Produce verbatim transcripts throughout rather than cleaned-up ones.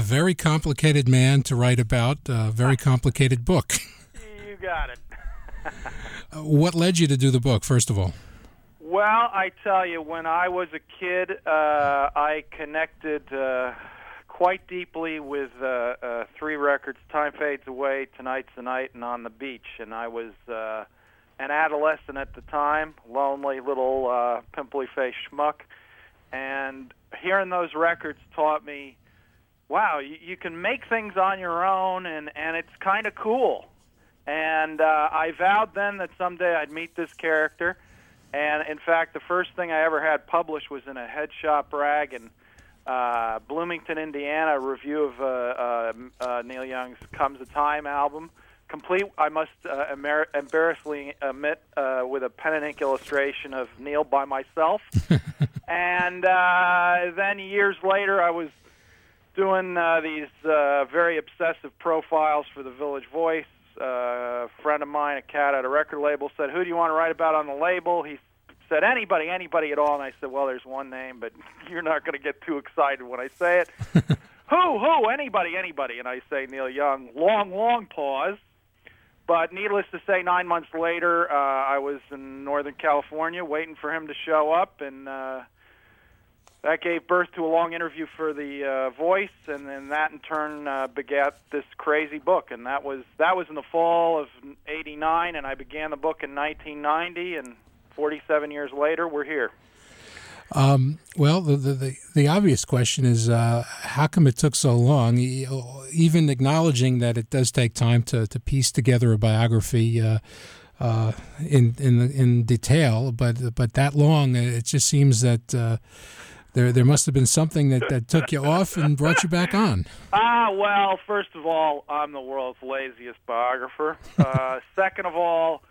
a very complicated man to write about, a very complicated book. You got it. What led you to do the book, first of all? Well, I tell you, when I was a kid, uh, I connected uh, quite deeply with uh, uh, three records, Time Fades Away, Tonight's the Night, and On the Beach. And I was uh, an adolescent at the time, lonely little uh, pimply-faced schmuck. And hearing those records taught me, wow, you, you can make things on your own, and, and it's kind of cool. And uh, I vowed then that someday I'd meet this character. And, in fact, the first thing I ever had published was in a head shop rag in uh, Bloomington, Indiana, a review of uh, uh, uh, Neil Young's Comes a Time album. Complete, I must uh, embar- embarrassingly admit, uh, with a pen and ink illustration of Neil by myself. And uh, then years later, I was doing uh, these uh, very obsessive profiles for the Village Voice. Uh, a friend of mine, a cat at a record label, said, "Who do you want to write about on the label?" He said, "Anybody, anybody at all." And I said, "Well, there's one name, but you're not going to get too excited when I say it." Who, who, anybody, anybody. And I say Neil Young. Long, long pause. But needless to say, nine months later, uh, I was in Northern California waiting for him to show up, and uh, that gave birth to a long interview for the uh, Voice, and then that in turn uh, begat this crazy book. And that was that was in the fall of eighty-nine, and I began the book in nineteen ninety, and forty-seven years later, we're here. Um, well, the, the the obvious question is, uh, how come it took so long? Even acknowledging that it does take time to, to piece together a biography uh, uh, in in in detail, but but that long, it just seems that uh, there there must have been something that, that took you off and brought you back on. Ah, well, first of all, I'm the world's laziest biographer. Uh, second of all,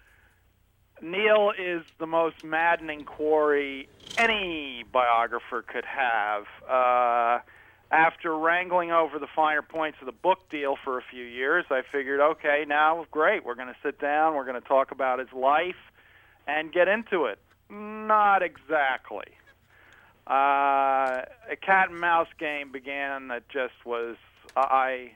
Neil is the most maddening quarry any biographer could have. Uh, after wrangling over the finer points of the book deal for a few years, I figured, okay, now, great, we're going to sit down, we're going to talk about his life and get into it. Not exactly. Uh, a cat and mouse game began that just was, I...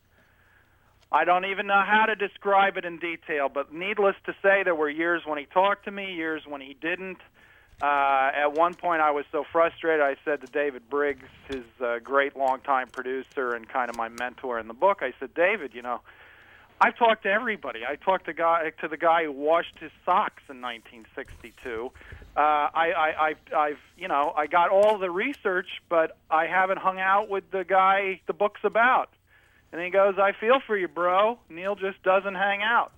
I don't even know how to describe it in detail, but needless to say, there were years when he talked to me, years when he didn't. Uh, at one point, I was so frustrated, I said to David Briggs, his uh, great longtime producer and kind of my mentor in the book, I said, "David, you know, I've talked to everybody. I talked to, guy, to the guy who washed his socks in nineteen sixty-two. Uh, I, I, I've, I've, you know, I got all the research, but I haven't hung out with the guy the book's about." And he goes, "I feel for you, bro. Neil just doesn't hang out."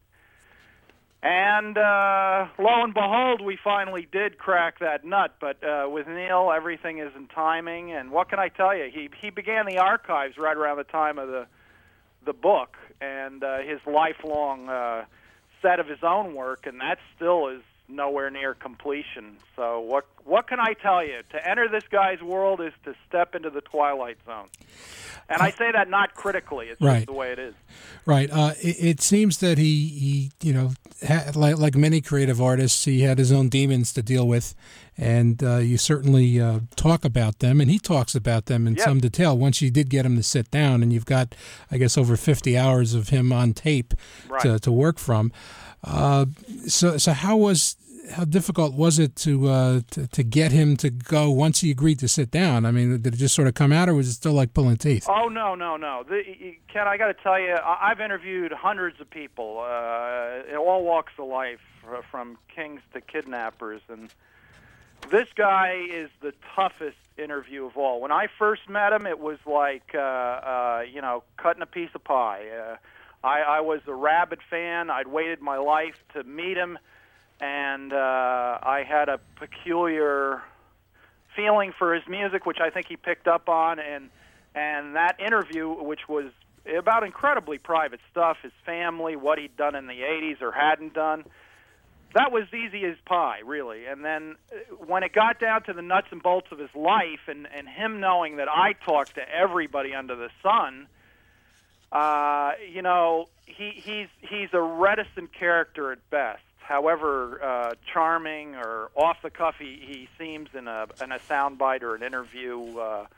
And uh, lo and behold, we finally did crack that nut. But uh, with Neil, everything is in timing. And what can I tell you? He he began the archives right around the time of the the book, and uh, his lifelong uh, set of his own work, and that still is nowhere near completion. So what what can I tell you? To enter this guy's world is to step into the twilight zone. And I say that not critically; it's right. just the way it is. Right. Uh, it, it seems that he, he you know, ha- like, like many creative artists, he had his own demons to deal with, and uh, you certainly uh, talk about them, and he talks about them in Yep. some detail. Once you did get him to sit down, and you've got, I guess, over fifty hours of him on tape Right. to to work from. Uh, so so how was how difficult was it to, uh, to to get him to go once he agreed to sit down? I mean, did it just sort of come out, or was it still like pulling teeth? Oh no, no, no, the, Ken, I got to tell you, I've interviewed hundreds of people uh, in all walks of life, from kings to kidnappers, and this guy is the toughest interview of all. When I first met him, it was like uh, uh, you know, cutting a piece of pie. Uh, I, I was a rabid fan. I'd waited my life to meet him. And uh, I had a peculiar feeling for his music, which I think he picked up on. And and that interview, which was about incredibly private stuff, his family, what he'd done in the eighties or hadn't done, that was easy as pie, really. And then when it got down to the nuts and bolts of his life, and, and him knowing that I talked to everybody under the sun, uh, you know, he, he's he's a reticent character at best. However uh, charming or off the cuff he, he seems in a in a soundbite or an interview, uh,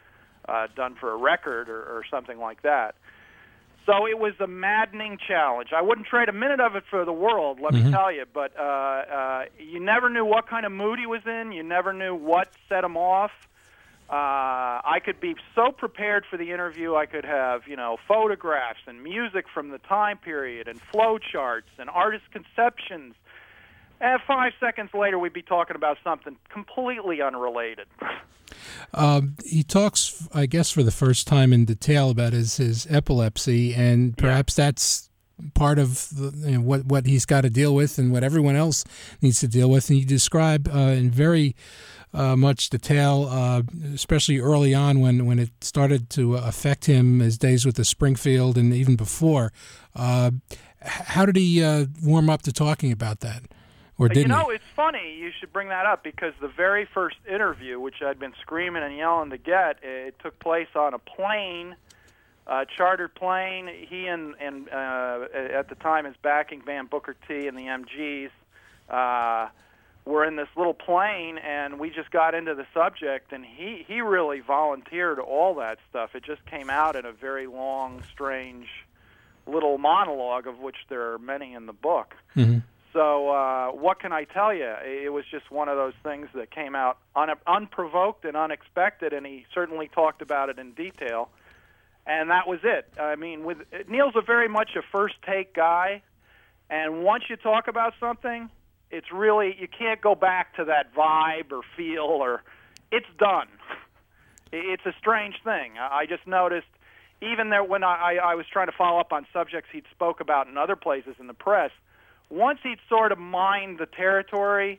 uh, done for a record or, or something like that. So it was a maddening challenge. I wouldn't trade a minute of it for the world, let Mm-hmm. me tell you. But uh, uh, you never knew what kind of mood he was in. You never knew what set him off. Uh, I could be so prepared for the interview. I could have, you know, photographs and music from the time period and flow charts and artist conceptions. And five seconds later, we'd be talking about something completely unrelated. Um, he talks, I guess, for the first time in detail about his, his epilepsy, and perhaps yeah. that's part of the, you know, what what he's got to deal with and what everyone else needs to deal with. And you describe uh, in very uh, much detail, uh, especially early on when, when it started to affect him, his days with the Springfield and even before. Uh, how did he uh, warm up to talking about that? Or didn't you know, he? It's funny you should bring that up, because the very first interview, which I'd been screaming and yelling to get, it took place on a plane, a chartered plane. He and, and uh, at the time, his backing band, Booker T and the M Gs, uh, were in this little plane, and we just got into the subject, and he, he really volunteered all that stuff. It just came out in a very long, strange little monologue, of which there are many in the book. Mm-hmm. So uh, what can I tell you? It was just one of those things that came out un- unprovoked and unexpected, and he certainly talked about it in detail. And that was it. I mean, with Neil's a very much a first-take guy, and once you talk about something, it's really, you can't go back to that vibe or feel, or it's done. It's a strange thing. I just noticed, even there when I, I was trying to follow up on subjects he'd spoke about in other places in the press, once he'd sort of mined the territory,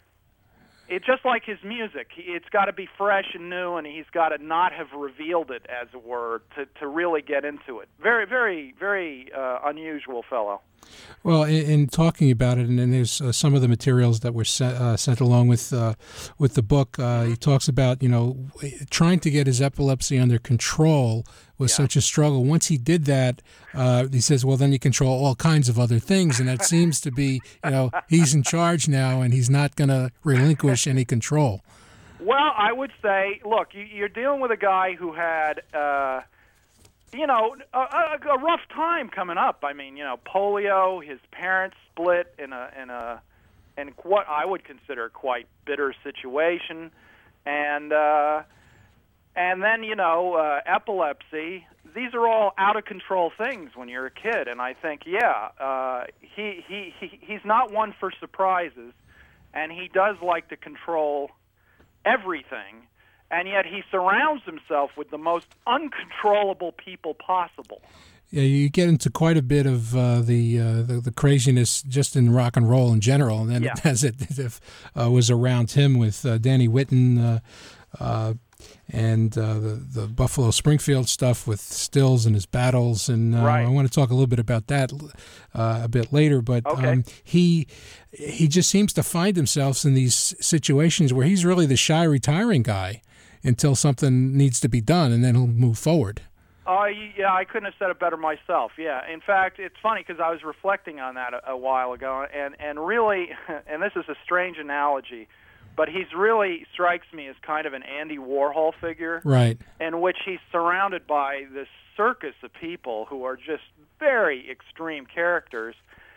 it's just like his music. It's got to be fresh and new, and he's got to not have revealed it, as it were, to, to really get into it. Very, very, very uh, unusual fellow. Well, in, in talking about it, and then there's uh, some of the materials that were sent, uh, sent along with uh, with the book. Uh, he talks about, you know, trying to get his epilepsy under control was yeah. such a struggle. Once he did that, uh, he says, well, then you control all kinds of other things, and that seems to be, you know, he's in charge now, and he's not going to relinquish any control. Well, I would say, look, you, you're dealing with a guy who had. Uh, You know, a, a, a rough time coming up. I mean, you know, polio. His parents split in a in a in what I would consider a quite bitter situation, and uh, and then you know, uh, epilepsy. These are all out of control things when you're a kid. And I think, yeah, uh, he, he he he's not one for surprises, and he does like to control everything. And yet he surrounds himself with the most uncontrollable people possible. Yeah, you get into quite a bit of uh, the, uh, the the craziness just in rock and roll in general, and then yeah. as it, it uh, was around him with uh, Danny Whitten uh, uh, and uh, the the Buffalo Springfield stuff with Stills and his battles, and uh, right. I want to talk a little bit about that uh, a bit later. But okay. um, he he just seems to find himself in these situations where he's really the shy, retiring guy until something needs to be done, and then he'll move forward. Oh, uh, yeah, I couldn't have said it better myself. Yeah, in fact, it's funny because I was reflecting on that a, a while ago, and, and really, and this is a strange analogy, but he's really strikes me as kind of an Andy Warhol figure, right? In which he's surrounded by this circus of people who are just very extreme characters,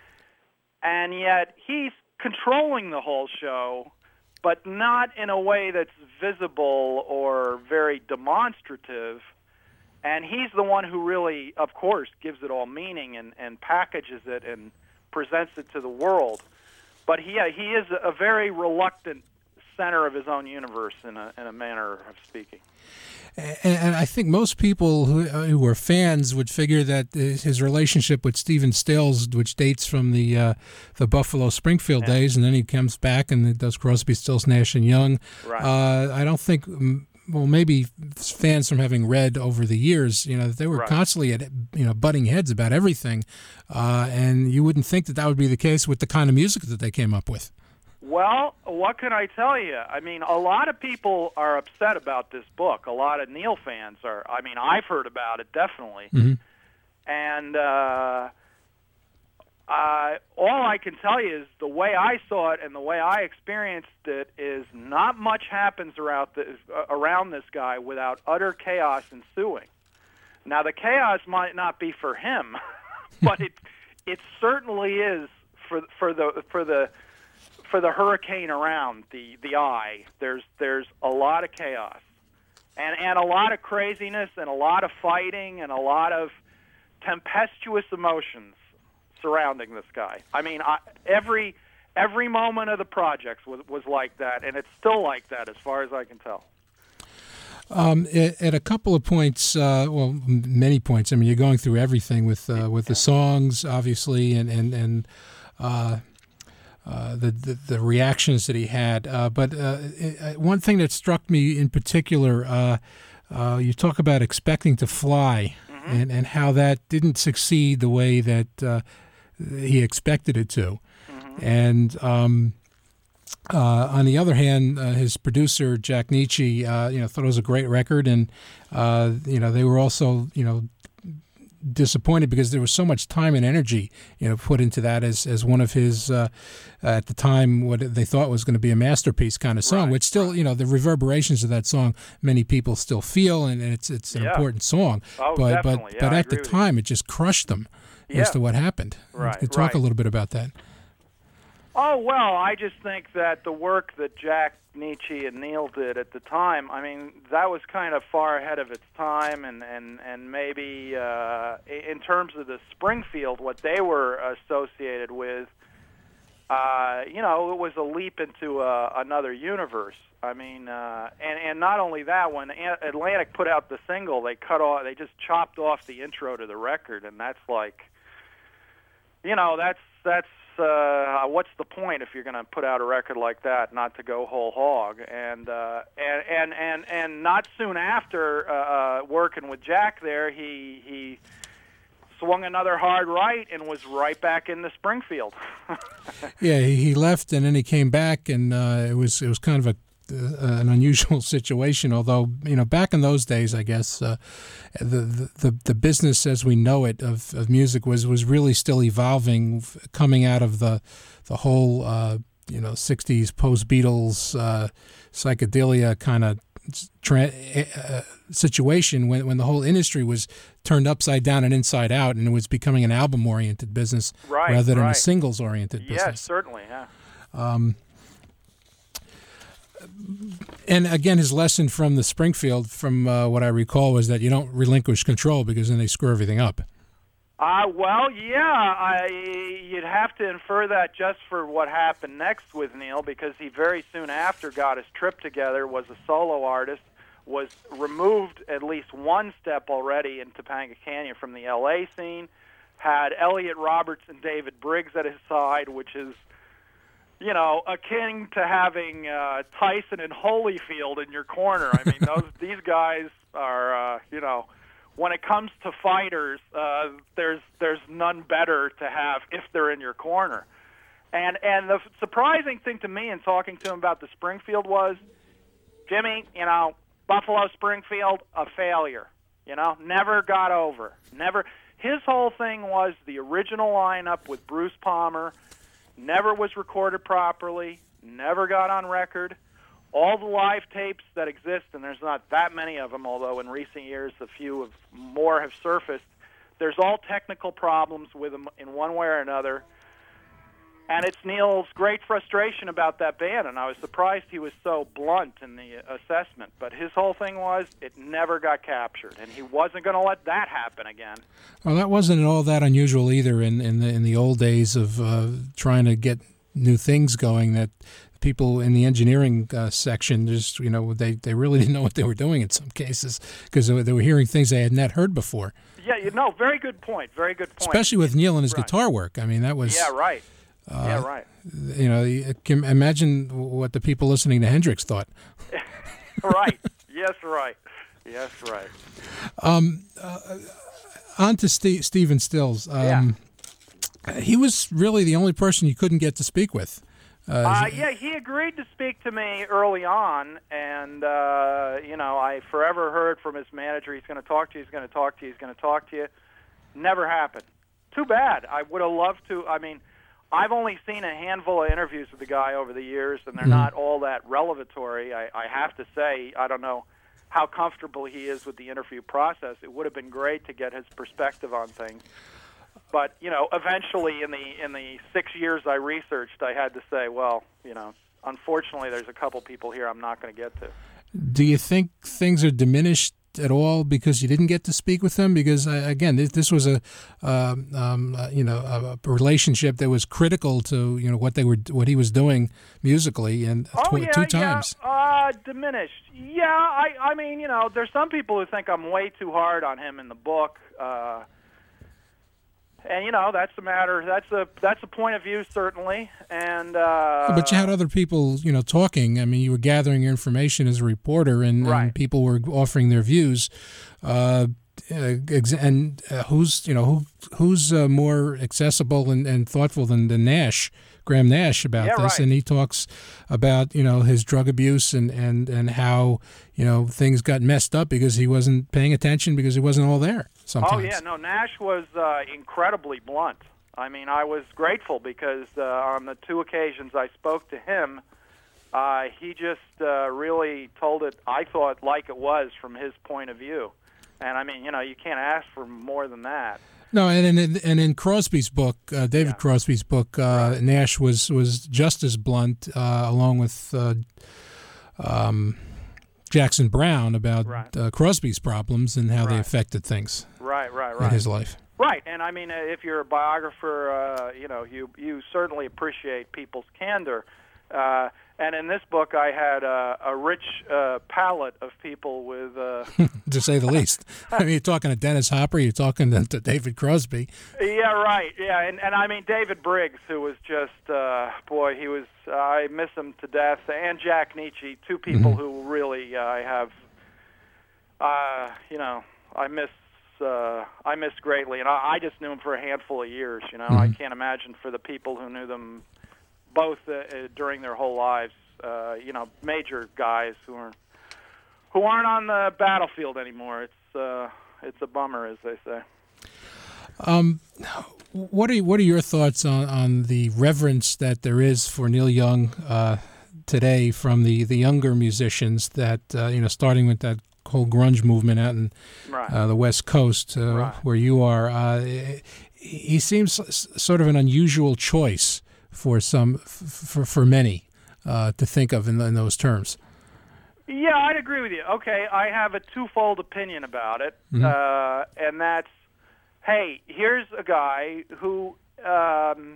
and yet he's controlling the whole show, but not in a way that's visible or very demonstrative. And he's the one who really, of course, gives it all meaning and, and packages it and presents it to the world. But he, he is a very reluctant center of his own universe, in a, in a manner of speaking. And I think most people who, who are fans would figure that his relationship with Stephen Stills, which dates from the uh, the Buffalo Springfield yeah. days, and then he comes back and does Crosby, Stills, Nash and Young. Right. Uh, I don't think, well, maybe fans from having read over the years, you know, they were right. constantly at you know butting heads about everything, uh, and you wouldn't think that that would be the case with the kind of music that they came up with. Well, what can I tell you? I mean, a lot of people are upset about this book. A lot of Neil fans are. I mean, I've heard about it, definitely. Mm-hmm. And uh, uh, all I can tell you is the way I saw it and the way I experienced it is not much happens around this, uh, around this guy without utter chaos ensuing. Now, the chaos might not be for him, but it it certainly is for for the for the for the hurricane around the, the eye. There's there's a lot of chaos, and and a lot of craziness, and a lot of fighting, and a lot of tempestuous emotions surrounding this guy. I mean, I, every every moment of the projects was was like that, and it's still like that as far as I can tell. Um, at, at a couple of points, uh, well, many points. I mean, you're going through everything with uh, with the songs, obviously, and and and uh, uh, the, the the reactions that he had. Uh, but uh, one thing that struck me in particular, uh, uh, you talk about expecting to fly, mm-hmm. and and how that didn't succeed the way that uh, he expected it to, mm-hmm. and. Um, Uh, on the other hand, uh, his producer Jack Nietzsche, uh, you know, thought it was a great record, and uh, you know, they were also, you know, disappointed because there was so much time and energy, you know, put into that as as one of his uh, at the time what they thought was going to be a masterpiece kind of song, right, which still, right. you know, the reverberations of that song, many people still feel, and it's it's an yeah. important song. Oh, but definitely. but yeah, but I at the agree time, it just crushed them yeah. as to what happened. Right. Talk right. a little bit about that. Oh, well, I just think that the work that Jack Nietzsche and Neil did at the time, I mean, that was kind of far ahead of its time, and, and, and maybe uh, in terms of the Springfield, what they were associated with, uh, you know, it was a leap into uh, another universe. I mean, uh, and, and not only that, when Atlantic put out the single, they cut off, they just chopped off the intro to the record, and that's like, you know, that's, that's, Uh, what's the point if you're going to put out a record like that, not to go whole hog? And uh, and, and and and not soon after uh, working with Jack there, he he swung another hard right and was right back in the Springfield. Yeah, he, he left and then he came back, and uh, it was it was kind of a uh, an unusual situation. Although, you know, back in those days, I guess uh, the, the the business as we know it of, of music was, was really still evolving, coming out of the the whole uh, you know sixties post Beatles uh, psychedelia kind of tra- uh, situation when when the whole industry was turned upside down and inside out, and it was becoming an album oriented business right, rather than right. a singles oriented business. Yes, certainly, yeah. Um, And again, his lesson from the Springfield, from uh, what I recall, was that you don't relinquish control because then they screw everything up. Uh, well, yeah, I, you'd have to infer that just for what happened next with Neil, because he very soon after got his trip together, was a solo artist, was removed at least one step already in Topanga Canyon from the L A scene, had Elliot Roberts and David Briggs at his side, which is, you know, akin to having uh, Tyson and Holyfield in your corner. I mean, those these guys are, uh, you know, when it comes to fighters, uh, there's there's none better to have if they're in your corner. And and the surprising thing to me in talking to him about the Springfield was, Jimmy, you know, Buffalo Springfield, a failure. You know, never got over. Never. His whole thing was the original lineup with Bruce Palmer never was recorded properly, never got on record. All the live tapes that exist, and there's not that many of them, although in recent years a few of more have surfaced, there's all technical problems with them in one way or another. And it's Neil's great frustration about that band, and I was surprised he was so blunt in the assessment. But his whole thing was it never got captured, and he wasn't going to let that happen again. Well, that wasn't all that unusual either in, in, the, in the old days of uh, trying to get new things going, that people in the engineering uh, section just, you know, they, they really didn't know what they were doing in some cases because they, they were hearing things they had not heard before. Yeah, you know, very good point, very good point. Especially with Neil and his right. guitar work. I mean, that was... Yeah, right. Uh, yeah, right. You know, you can imagine what the people listening to Hendrix thought. Right. Yes, right. Yes, right. Um, uh, on to Steve, Stephen Stills. Um, yeah. He was really the only person you couldn't get to speak with. Uh, uh, yeah, he agreed to speak to me early on, and, uh, you know, I forever heard from his manager, he's going to talk to you, he's going to talk to you, he's going to talk to you. Never happened. too bad. I would have loved to. I mean, I've only seen a handful of interviews with the guy over the years, and they're mm-hmm. not all that revelatory. I, I have to say, I don't know how comfortable he is with the interview process. It would have been great to get his perspective on things. But, you know, eventually in the in the six years I researched, I had to say, well, you know, unfortunately there's a couple people here I'm not going to get to. Do you think things are diminished at all because you didn't get to speak with him? Because, uh, again, this, this was a, um, um, uh, you know, a, a relationship that was critical to, you know, what they were, what he was doing musically, and oh, tw- yeah, two times. Yeah, uh, diminished. Yeah, I, I mean, you know, there's some people who think I'm way too hard on him in the book. Uh, And you know that's a matter. That's a that's a point of view certainly. And uh, but you had other people, you know, talking. I mean, you were gathering your information as a reporter, and, right. and people were offering their views. Uh, and uh, who's you know who who's uh, more accessible and, and thoughtful than, than Nash, Graham Nash, about yeah, this? Right. And he talks about you know his drug abuse and, and, and how you know things got messed up because he wasn't paying attention because he wasn't all there. Sometimes. Oh yeah, no. Nash was uh, incredibly blunt. I mean, I was grateful because uh, on the two occasions I spoke to him, uh, he just uh, really told it. I thought like it was from his point of view. And, I mean, you know, you can't ask for more than that. No, and in, and in Crosby's book, uh, David yeah. Crosby's book, uh, right. Nash was, was just as blunt, uh, along with uh, um, Jackson Browne, about right. uh, Crosby's problems and how right. they affected things right, right, right. in his life. Right, and, I mean, if you're a biographer, uh, you know, you, you certainly appreciate people's candor. Uh, and in this book, I had uh, a rich uh, palette of people with... Uh, to say the least. I mean, you're talking to Dennis Hopper, you're talking to, to David Crosby. Yeah, right, yeah. And, and I mean, David Briggs, who was just, uh, boy, he was, uh, I miss him to death, and Jack Nietzsche, two people mm-hmm. who really uh, I have, uh, you know, I miss... Uh, I miss greatly, and I, I just knew him for a handful of years, you know. Mm-hmm. I can't imagine for the people who knew them both uh, uh, during their whole lives, uh, you know, major guys who are who aren't on the battlefield anymore. It's uh, it's a bummer, as they say. Um, what are what are your thoughts on, on the reverence that there is for Neil Young uh, today from the, the younger musicians that uh, you know, starting with that whole grunge movement out in right. uh, the West Coast, uh, right. where you are? Uh, he seems sort of an unusual choice for some, for for many, uh, to think of in, in those terms. Yeah, I'd agree with you. Okay, I have a twofold opinion about it, mm-hmm. uh, and that's, hey, here's a guy who, um,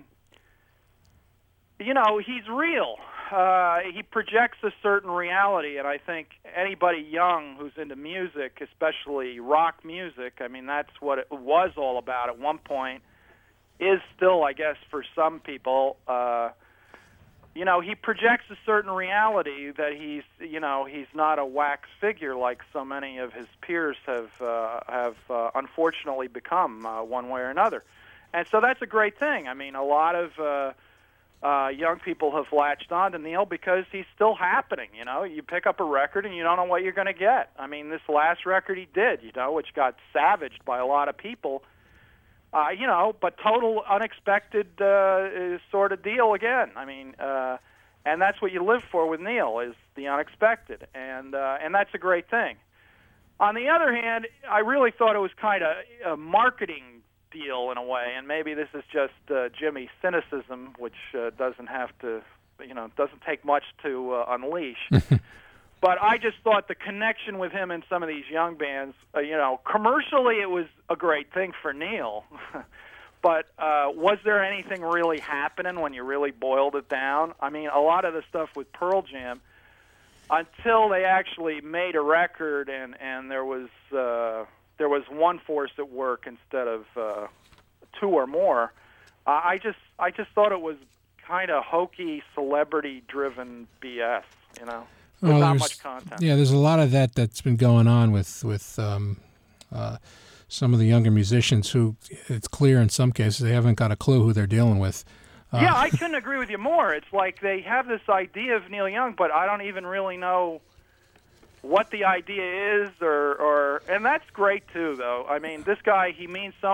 you know, he's real. Uh, he projects a certain reality, and I think anybody young who's into music, especially rock music, I mean, that's what it was all about at one point, is still, I guess, for some people, uh, you know, he projects a certain reality that he's, you know, he's not a wax figure like so many of his peers have, uh, have uh, unfortunately become uh, one way or another. And so that's a great thing. I mean, a lot of... Uh, Uh, young people have latched on to Neil because he's still happening, you know. You pick up a record and you don't know what you're going to get. I mean, this last record he did, you know, which got savaged by a lot of people, uh, you know, but total unexpected uh, sort of deal again. I mean, uh, and that's what you live for with Neil, is the unexpected, and uh, and that's a great thing. On the other hand, I really thought it was kind of a marketing deal in a way, and maybe this is just uh, Jimmy cynicism, which uh, doesn't have to, you know, doesn't take much to uh, unleash. But I just thought the connection with him and some of these young bands, uh, you know, commercially it was a great thing for Neil. But uh, was there anything really happening when you really boiled it down? I mean, a lot of the stuff with Pearl Jam, until they actually made a record and, and there was... Uh, there was one force at work instead of uh, two or more, uh, I just I just thought it was kind of hokey, celebrity-driven B S, you know, with well, not much content. Yeah, there's a lot of that that's been going on with, with um, uh, some of the younger musicians who, it's clear in some cases, they haven't got a clue who they're dealing with. Uh, yeah, I couldn't agree with you more. It's like they have this idea of Neil Young, but I don't even really know what the idea is, or, or and that's great too, though. I mean, this guy, he means so many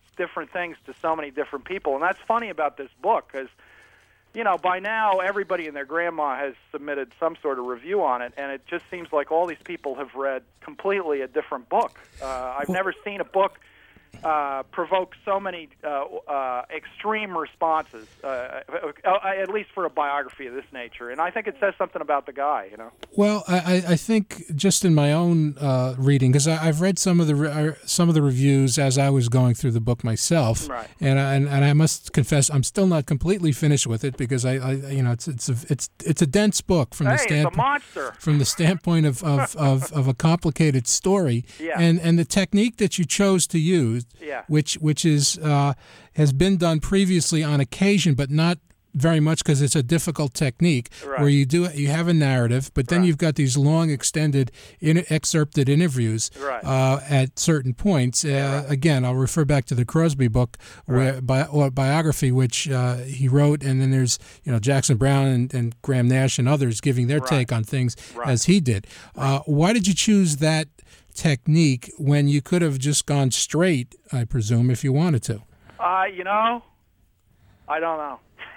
different things to so many different people. And that's funny about this book because, you know, by now everybody and their grandma has submitted some sort of review on it, and it just seems like all these people have read completely a different book. Uh, I've never seen a book uh, provoke so many uh, uh, extreme responses, uh, uh, at least for a biography of this nature. And I think it says something about the guy, you know. Well, I, I think just in my own uh, reading, because I've read some of the re- some of the reviews as I was going through the book myself, right. and, I, and and I must confess I'm still not completely finished with it because I, I you know it's it's a, it's it's a dense book from hey, the standpoint it's a monster. from the standpoint of of, of, of a complicated story, yeah. and and the technique that you chose to use, yeah. which which is uh, has been done previously on occasion, but not very much because it's a difficult technique right. where you do you have a narrative, but then right. you've got these long, extended, in, excerpted interviews right. uh, at certain points. Uh, right. Again, I'll refer back to the Crosby book, where right. bi- or biography, which uh, he wrote, and then there's you know Jackson Browne and, and Graham Nash and others giving their right. take on things right. as he did. Right. Uh, why did you choose that technique when you could have just gone straight, I presume, if you wanted to? Uh, you know, I don't know.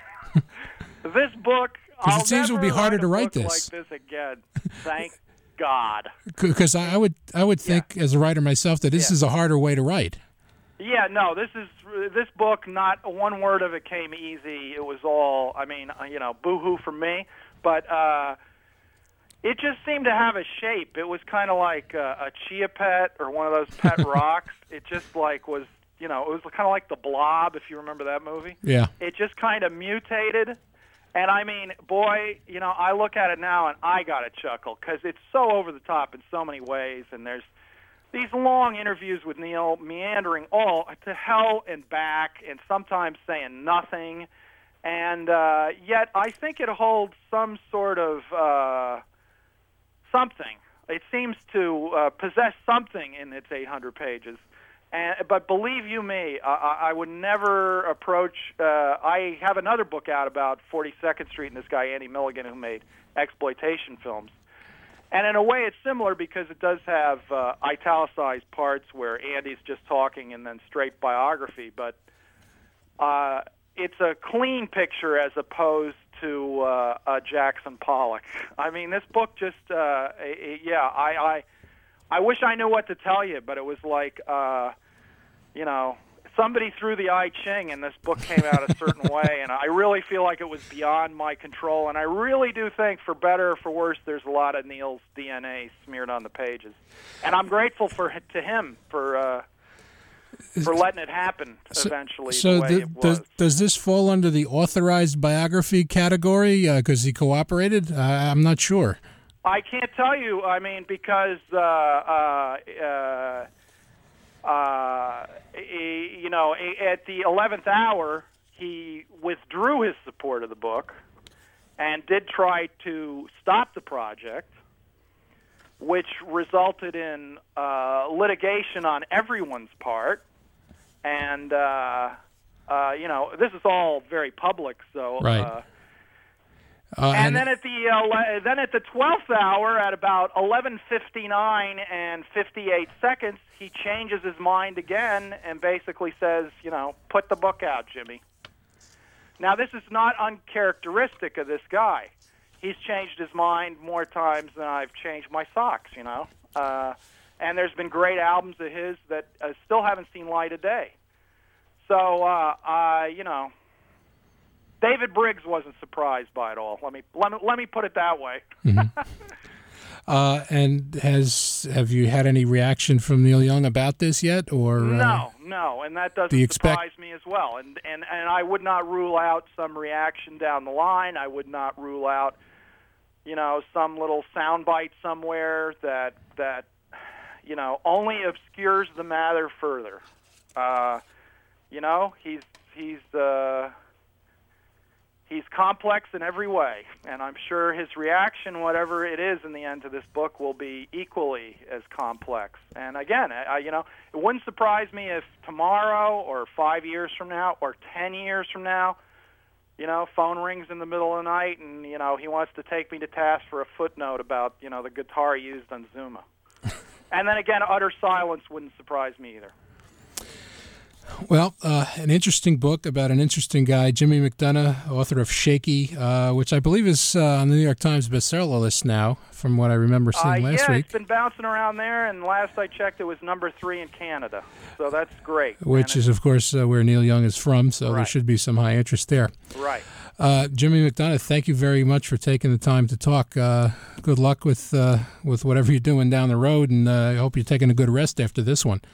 This book, because it seems it would be harder to write book this. like this again. Thank God. Because I would, I would think yeah. as a writer myself that this yeah. is a harder way to write. Yeah, no, this is this book. Not one word of it came easy. It was all, I mean, you know, boo-hoo for me. But uh, it just seemed to have a shape. It was kind of like a, a chia pet or one of those pet rocks. It just like was, you know, it was kind of like The Blob, if you remember that movie. Yeah. It just kind of mutated. And I mean, boy, you know, I look at it now and I got a chuckle because it's so over the top in so many ways. And there's these long interviews with Neil meandering all to hell and back and sometimes saying nothing. And uh, yet I think it holds some sort of uh, something. It seems to uh, possess something in its eight hundred pages. And, but believe you me, I, I would never approach. Uh, I have another book out about forty-second Street and this guy Andy Milligan who made exploitation films, and in a way it's similar because it does have uh, italicized parts where Andy's just talking and then straight biography. But uh, it's a clean picture as opposed to uh, a Jackson Pollock. I mean, this book just uh, yeah. I, I I wish I knew what to tell you, but it was like. Uh, You know, somebody threw the I Ching and this book came out a certain way, and I really feel like it was beyond my control. And I really do think, for better or for worse, there's a lot of Neil's D N A smeared on the pages. And I'm grateful for to him for uh, for letting it happen eventually. So, the way the, it was. does does this fall under the authorized biography category because uh, he cooperated? Uh, I'm not sure. I can't tell you. I mean, because. Uh, uh, uh, Uh, you know, at the eleventh hour, he withdrew his support of the book and did try to stop the project, which resulted in uh, litigation on everyone's part. And, uh, uh, you know, this is all very public, so... Right. Uh, Uh, and, and then at the uh, then at the twelfth hour, at about eleven fifty-nine and fifty-eight seconds, he changes his mind again and basically says, you know, put the book out, Jimmy. Now, this is not uncharacteristic of this guy. He's changed his mind more times than I've changed my socks, you know. Uh, and there's been great albums of his that uh, still haven't seen light of day. So, uh, uh, you know... David Briggs wasn't surprised by it all. Let me let me, let me put it that way. Mm-hmm. uh, and has have you had any reaction from Neil Young about this yet, or no, uh, no, and that doesn't do you expect... surprise me as well. And and and I would not rule out some reaction down the line. I would not rule out, you know, some little soundbite somewhere that that you know only obscures the matter further. Uh, you know, he's he's. Uh, He's complex in every way, and I'm sure his reaction, whatever it is in the end to this book, will be equally as complex. And again, I, you know, it wouldn't surprise me if tomorrow or five years from now or ten years from now, you know, phone rings in the middle of the night and, you know, he wants to take me to task for a footnote about, you know, the guitar he used on Zuma. And then again, utter silence wouldn't surprise me either. Well, uh, an interesting book about an interesting guy, Jimmy McDonough, author of Shaky, uh, which I believe is uh, on the New York Times bestseller list now, from what I remember seeing uh, last yeah, week. It's been bouncing around there, and last I checked, it was number three in Canada. So that's great. Which is, of course, uh, where Neil Young is from, so right. there should be some high interest there. Right. Uh, Jimmy McDonough, thank you very much for taking the time to talk. Uh, good luck with uh, with whatever you're doing down the road, and uh, I hope you're taking a good rest after this one.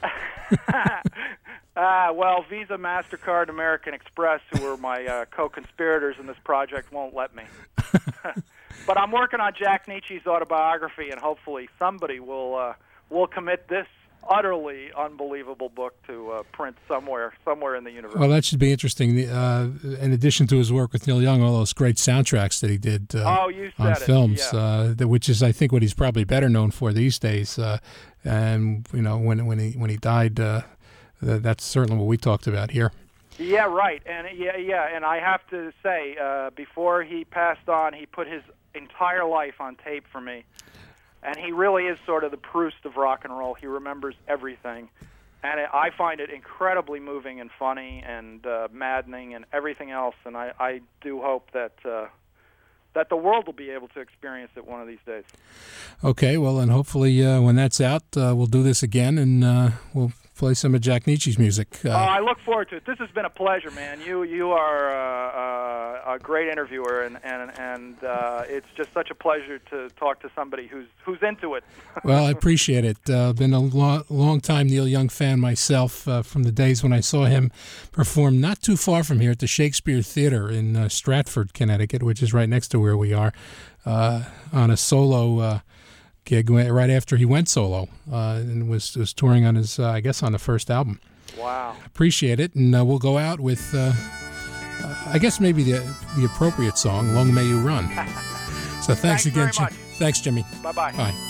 Uh, well, Visa, MasterCard, American Express, who were my uh, co-conspirators in this project, won't let me. But I'm working on Jack Nietzsche's autobiography, and hopefully somebody will uh, will commit this utterly unbelievable book to uh, print somewhere somewhere in the universe. Well, that should be interesting. Uh, in addition to his work with Neil Young, all those great soundtracks that he did uh, oh, you said on it. films, Yeah. uh, that, which is, I think, what he's probably better known for these days. Uh, and you know, when when he when he died. Uh, That's certainly what we talked about here. Yeah, right. And yeah, yeah. And I have to say, uh, before he passed on, he put his entire life on tape for me. And he really is sort of the Proust of rock and roll. He remembers everything. And it, I find it incredibly moving and funny and uh, maddening and everything else. And I, I do hope that uh, that the world will be able to experience it one of these days. Okay, well, and hopefully uh, when that's out, uh, we'll do this again, and uh, we'll play some of Jack Nietzsche's music. Uh, oh, I look forward to it. This has been a pleasure, man. You you are uh, uh, a great interviewer, and and and uh, it's just such a pleasure to talk to somebody who's who's into it. Well, I appreciate it. Uh, been a lo- long time Neil Young fan myself, uh, from the days when I saw him perform not too far from here at the Shakespeare Theater in uh, Stratford, Connecticut, which is right next to where we are, uh, on a solo Uh, gig right after he went solo, uh, and was was touring on his, uh, I guess, on the first album. Wow! Appreciate it, and uh, we'll go out with, uh, uh, I guess, maybe the the appropriate song, "Long May You Run." So thanks, thanks again, very much. Thanks, Jimmy. Bye bye. Bye.